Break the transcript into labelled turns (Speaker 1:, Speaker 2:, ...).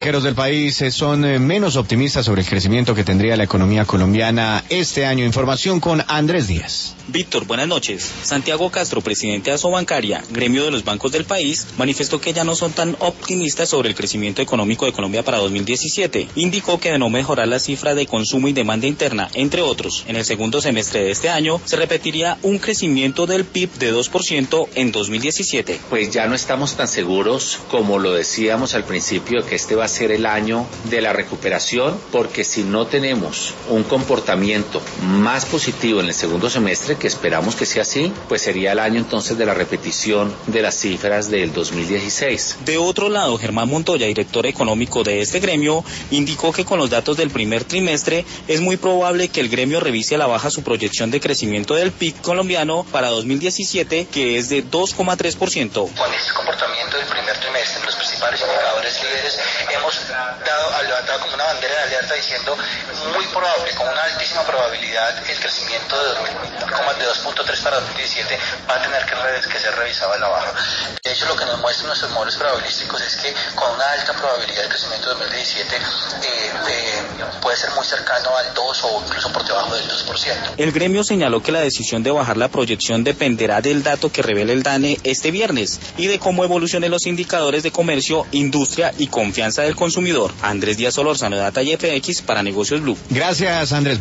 Speaker 1: Los del país son menos optimistas sobre el crecimiento que tendría la economía colombiana este año. Información con Andrés Díaz.
Speaker 2: Víctor, buenas noches. Santiago Castro, presidente de Asobancaria, gremio de los bancos del país, manifestó que ya no son tan optimistas sobre el crecimiento económico de Colombia para 2017. Indicó que de no mejorar la cifra de consumo y demanda interna, entre otros, en el segundo semestre de este año, se repetiría un crecimiento del PIB de 2% en 2017.
Speaker 3: Pues ya no estamos tan seguros como lo decíamos al principio, que este va a ser el año de la recuperación, porque si no tenemos un comportamiento más positivo en el segundo semestre, que esperamos que sea así, pues sería el año entonces de la repetición de las cifras del 2016.
Speaker 2: De otro lado, Germán Montoya, director económico de este gremio, indicó que con los datos del primer trimestre es muy probable que el gremio revise a la baja su proyección de crecimiento del PIB colombiano para 2017, que es de 2,3%.
Speaker 4: Con este comportamiento del primer trimestre en los principales indicadores líderes hemos levantado como una bandera de alerta diciendo muy probable, con una altísima probabilidad, el crecimiento de 2.3 para 2017 va a tener que ser revisado a la baja. De hecho, lo que nos muestran nuestros modelos probabilísticos es que con una alta probabilidad el crecimiento de 2017 puede ser muy cercano al 2 o incluso por debajo del 2%.
Speaker 2: El gremio señaló que la decisión de bajar la proyección dependerá del dato que revele el DANE este viernes y de cómo evolucionen los indicadores de comercio, industria y confianza del consumidor. Andrés Díaz Solórzano, Data y FX para Negocios Blue.
Speaker 1: Gracias, Andrés.